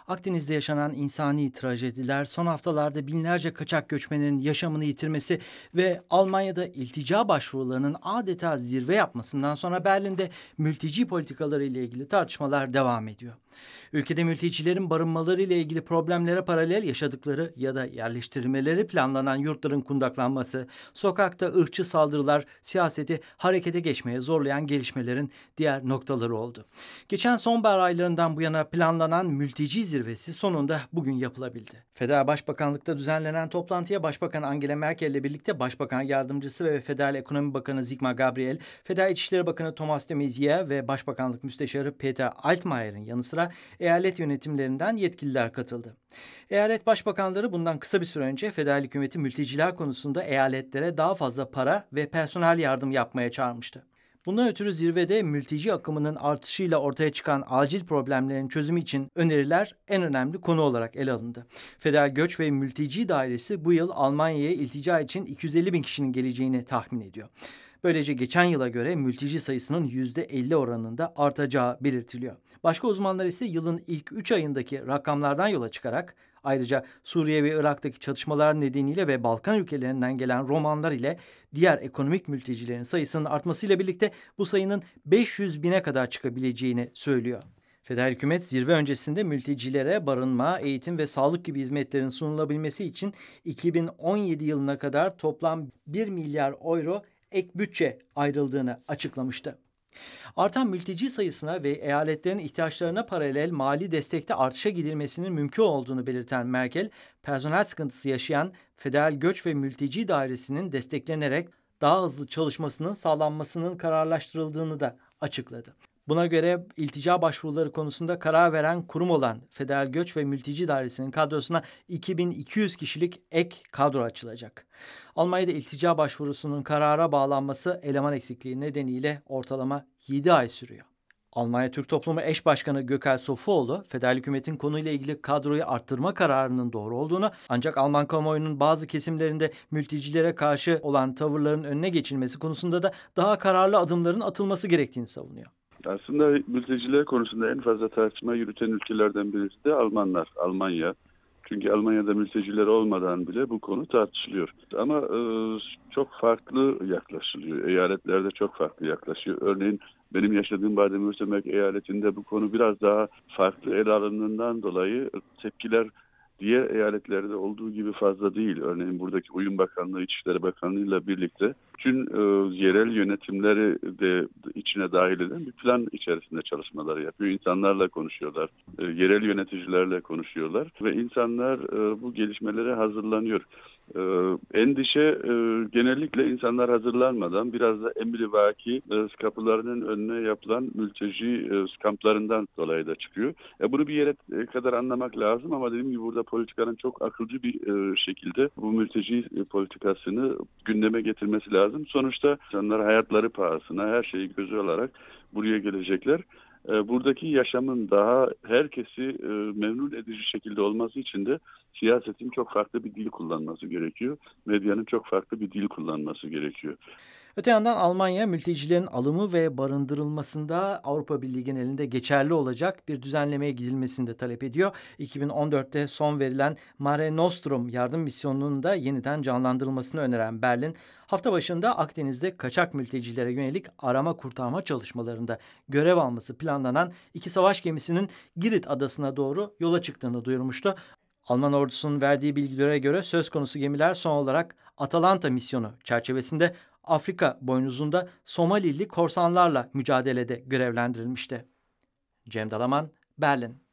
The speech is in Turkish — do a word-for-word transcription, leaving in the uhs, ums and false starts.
Akdeniz'de yaşanan insani trajediler, son haftalarda binlerce kaçak göçmenin yaşamını yitirmesi ve Almanya'da iltica başvurularının adeta zirve yapmasından sonra Berlin'de mülteci politikaları ile ilgili tartışmalar devam ediyor. Ülkede mültecilerin barınmaları ile ilgili problemlere paralel yaşadıkları ya da yerleştirilmeleri planlanan yurtların kundaklanması, sokakta ırkçı saldırılar siyaseti harekete geçmeye zorlayan gelişmelerin diğer noktaları oldu. Geçen sonbahar aylarından bu yana planlanan mülteci zirvesi sonunda bugün yapılabildi. Federal Başbakanlıkta düzenlenen toplantıya Başbakan Angela Merkel ile birlikte Başbakan Yardımcısı ve Federal Ekonomi Bakanı Sigmar Gabriel, Federal İçişleri Bakanı Thomas de Maizière ve Başbakanlık Müsteşarı Peter Altmaier'in yanı sıra eyalet yönetimlerinden yetkililer katıldı. Eyalet başbakanları bundan kısa bir süre önce federal hükümeti mülteciler konusunda eyaletlere daha fazla para ve personel yardım yapmaya çağırmıştı. Bundan ötürü zirvede mülteci akımının artışıyla ortaya çıkan acil problemlerin çözümü için öneriler en önemli konu olarak ele alındı. Federal Göç ve Mülteci Dairesi bu yıl Almanya'ya iltica için iki yüz elli bin kişinin geleceğini tahmin ediyor. Böylece geçen yıla göre mülteci sayısının yüzde elli oranında artacağı belirtiliyor. Başka uzmanlar ise yılın ilk üç ayındaki rakamlardan yola çıkarak ayrıca Suriye ve Irak'taki çatışmalar nedeniyle ve Balkan ülkelerinden gelen Romanlar ile diğer ekonomik mültecilerin sayısının artmasıyla birlikte bu sayının beş yüz bine kadar çıkabileceğini söylüyor. Federal hükümet zirve öncesinde mültecilere barınma, eğitim ve sağlık gibi hizmetlerin sunulabilmesi için iki bin on yedi yılına kadar toplam bir milyar euro ek bütçe ayrıldığını açıklamıştı. Artan mülteci sayısına ve eyaletlerin ihtiyaçlarına paralel mali destekte artışa gidilmesinin mümkün olduğunu belirten Merkel, personel sıkıntısı yaşayan Federal Göç ve Mülteci Dairesi'nin desteklenerek daha hızlı çalışmasının sağlanmasının kararlaştırıldığını da açıkladı. Buna göre iltica başvuruları konusunda karar veren kurum olan Federal Göç ve Mülteci Dairesi'nin kadrosuna iki bin iki yüz kişilik ek kadro açılacak. Almanya'da iltica başvurusunun karara bağlanması eleman eksikliği nedeniyle ortalama yedi ay sürüyor. Almanya Türk Toplumu Eş Başkanı Gökhan Sofuoğlu, federal hükümetin konuyla ilgili kadroyu arttırma kararının doğru olduğunu, ancak Alman kamuoyunun bazı kesimlerinde mültecilere karşı olan tavırların önüne geçilmesi konusunda da daha kararlı adımların atılması gerektiğini savunuyor. Aslında mülteciler konusunda en fazla tartışma yürüten ülkelerden birisi de Almanlar, Almanya. Çünkü Almanya'da mülteciler olmadan bile bu konu tartışılıyor. Ama e, çok farklı yaklaşılıyor. Eyaletlerde çok farklı yaklaşıyor. Örneğin benim yaşadığım Baden-Württemberg eyaletinde bu konu biraz daha farklı ele alındığından dolayı tepkiler diğer eyaletlerde olduğu gibi fazla değil. Örneğin buradaki Uyum Bakanlığı, İçişleri Bakanlığı ile birlikte bütün e, yerel yönetimleri de içine dahil eden bir plan içerisinde çalışmalar yapıyor. İnsanlarla konuşuyorlar, e, yerel yöneticilerle konuşuyorlar ve insanlar e, bu gelişmelere hazırlanıyor. E, endişe e, genellikle insanlar hazırlanmadan biraz da emrivaki e, kapılarının önüne yapılan mülteci e, kamplarından dolayı da çıkıyor. E, bunu bir yere kadar anlamak lazım ama dediğim gibi burada politikanın çok akılcı bir e, şekilde bu mülteci e, politikasını gündeme getirmesi lazım. Sonuçta insanlar hayatları pahasına her şeyi göze alarak buraya gelecekler. E, buradaki yaşamın daha herkesi e, memnun edici şekilde olması için de siyasetin çok farklı bir dil kullanması gerekiyor. Medyanın çok farklı bir dil kullanması gerekiyor. Öte yandan Almanya, mültecilerin alımı ve barındırılmasında Avrupa Birliği genelinde geçerli olacak bir düzenlemeye gidilmesini de talep ediyor. iki bin on dörtte son verilen Mare Nostrum yardım misyonunun da yeniden canlandırılmasını öneren Berlin, hafta başında Akdeniz'de kaçak mültecilere yönelik arama kurtarma çalışmalarında görev alması planlanan iki savaş gemisinin Girit adasına doğru yola çıktığını duyurmuştu. Alman ordusunun verdiği bilgilere göre söz konusu gemiler son olarak Atalanta misyonu çerçevesinde Afrika boynuzunda Somalili korsanlarla mücadelede görevlendirilmişti. Cem Dalaman, Berlin.